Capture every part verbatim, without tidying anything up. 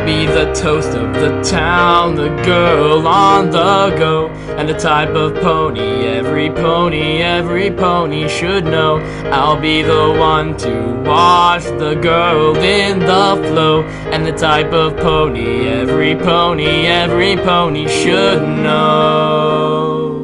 be the toast of the town, the girl on the go, and the type of pony every pony, every pony should know. I'll be the one to watch the girl in the flow, and the type of pony every pony, every pony should know.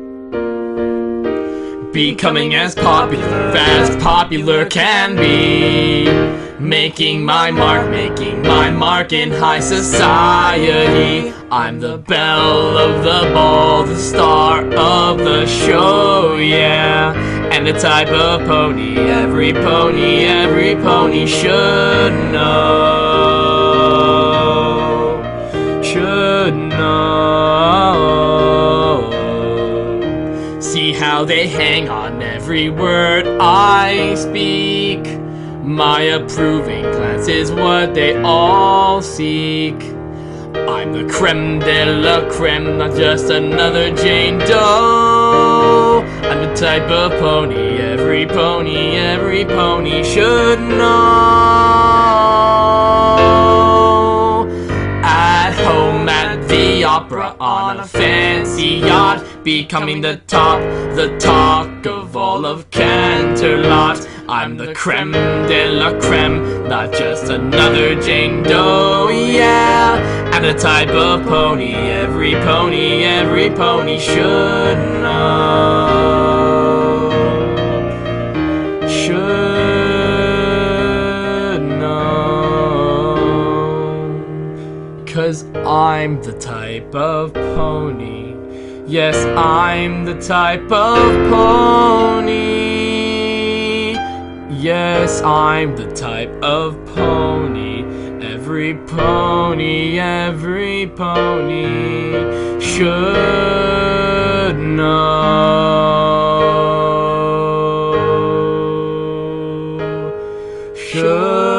Becoming as popular as popular can be, making my mark, making my mark in high society. I'm the belle of the ball, the star of the show, yeah. And the type of pony every pony, every pony should know, should know. See how they hang on every word I speak. My approving glance is what they all seek. I'm the creme de la creme, not just another Jane Doe. I'm the type of pony every pony, every pony should know. At home at the opera, on a fancy yacht, becoming the top, the talk of all of Canterlot. I'm the creme de la creme, not just another Jane Doe, yeah. I'm the type of pony every pony, every pony should know, should know. 'Cause I'm the type of pony, yes, I'm the type of pony. Yes, I'm the type of pony, every pony, every pony should know, should